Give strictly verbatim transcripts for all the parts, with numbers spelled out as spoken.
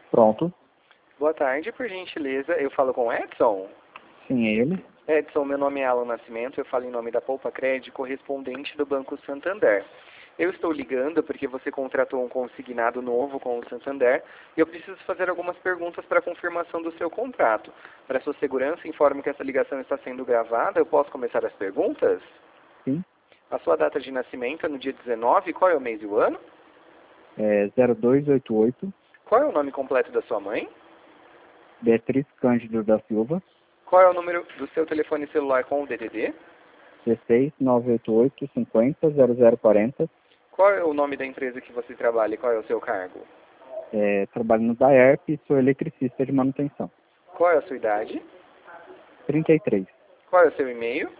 Pronto. Boa tarde, por gentileza, eu falo com Edson. Sim, é ele. Edson, meu nome é Alan Nascimento, eu falo em nome da Poupa Crédito, correspondente do Banco Santander. Eu estou ligando porque você contratou um consignado novo com o Santander e eu preciso fazer algumas perguntas para confirmação do seu contrato. Para sua segurança, informo que essa ligação está sendo gravada. Eu posso começar as perguntas? Sim. A sua data de nascimento é no dia dezenove, qual é o mês e o ano? É zero dois oito oito. Qual é o nome completo da sua mãe? Beatriz Cândido da Silva. Qual é o número do seu telefone celular com o D D D? dezesseis nove oito oito cinquenta zero zero quarenta. Qual é o nome da empresa que você trabalha e qual é o seu cargo? É, trabalho no DAERP e sou eletricista de manutenção. Qual é a sua idade? trinta e três. Qual é o seu e-mail?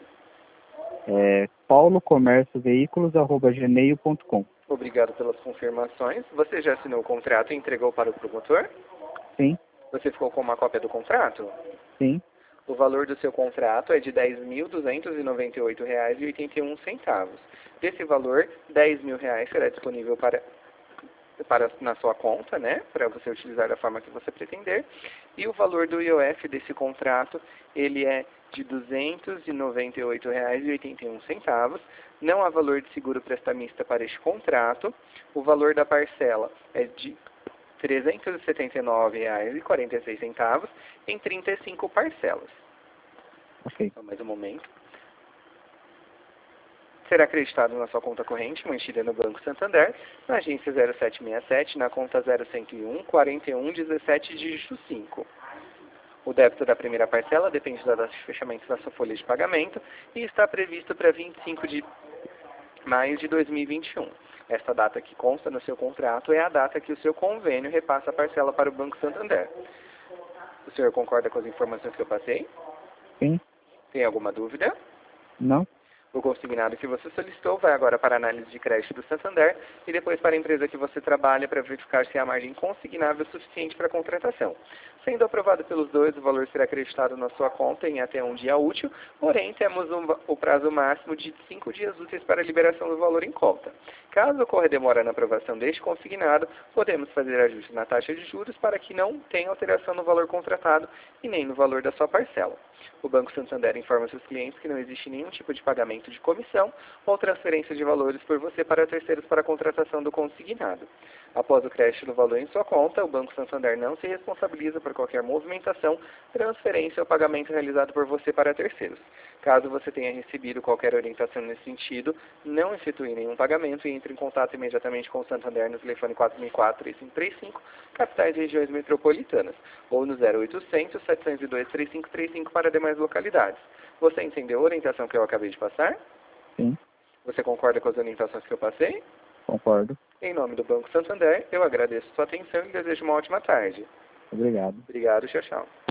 É paulocomércioveículos arroba gmail ponto com. Obrigado pelas confirmações. Você já assinou o contrato e entregou para o promotor? Sim, Você ficou com uma cópia do contrato? sim, O valor do seu contrato é de dez mil duzentos e noventa e oito reais e oitenta e um centavos. Desse valor, dez mil reais será disponível para, para na sua conta, né, para você utilizar da forma que você pretender. E o valor do I O F desse contrato, ele é de duzentos e noventa e oito reais e oitenta e um centavos. Não há valor de seguro prestamista para este contrato. O valor da parcela é de trezentos e setenta e nove reais e quarenta e seis centavos em trinta e cinco parcelas. ok. Só mais um momento. Será acreditado na sua conta corrente, mantida no Banco Santander, na agência zero sete seis sete, na conta zero cento e um, quarenta e um, dezessete, dígito cinco. O débito da primeira parcela depende da data de fechamento da sua folha de pagamento e está previsto para vinte e cinco de maio de dois mil e vinte e um. Esta data que consta no seu contrato é a data que o seu convênio repassa a parcela para o Banco Santander. O senhor concorda com as informações que eu passei? Sim, Tem alguma dúvida? não, O consignado que você solicitou vai agora para a análise de crédito do Santander e depois para a empresa que você trabalha para verificar se há margem consignável suficiente para a contratação. Sendo aprovado pelos dois, o valor será acreditado na sua conta em até um dia útil, porém temos um, o prazo máximo de cinco dias úteis para a liberação do valor em conta. Caso ocorra demora na aprovação deste consignado, podemos fazer ajustes na taxa de juros para que não tenha alteração no valor contratado e nem no valor da sua parcela. O Banco Santander informa seus clientes que não existe nenhum tipo de pagamento de comissão ou transferência de valores por você para terceiros para a contratação do consignado. Após o crédito do valor em sua conta, o Banco Santander não se responsabiliza por qualquer movimentação, transferência ou pagamento realizado por você para terceiros. Caso você tenha recebido qualquer orientação nesse sentido, não efetue nenhum pagamento e entre em contato imediatamente com o Santander no telefone quatro mil e quatro, três cinco três cinco, capitais e regiões metropolitanas, ou no zero oitocentos, setecentos e dois, três cinco três cinco para demais localidades. Você entendeu a orientação que eu acabei de passar? sim, Você concorda com as orientações que eu passei? concordo. Em nome do Banco Santander, eu agradeço sua atenção e desejo uma ótima tarde. Obrigado. Obrigado, tchau, tchau.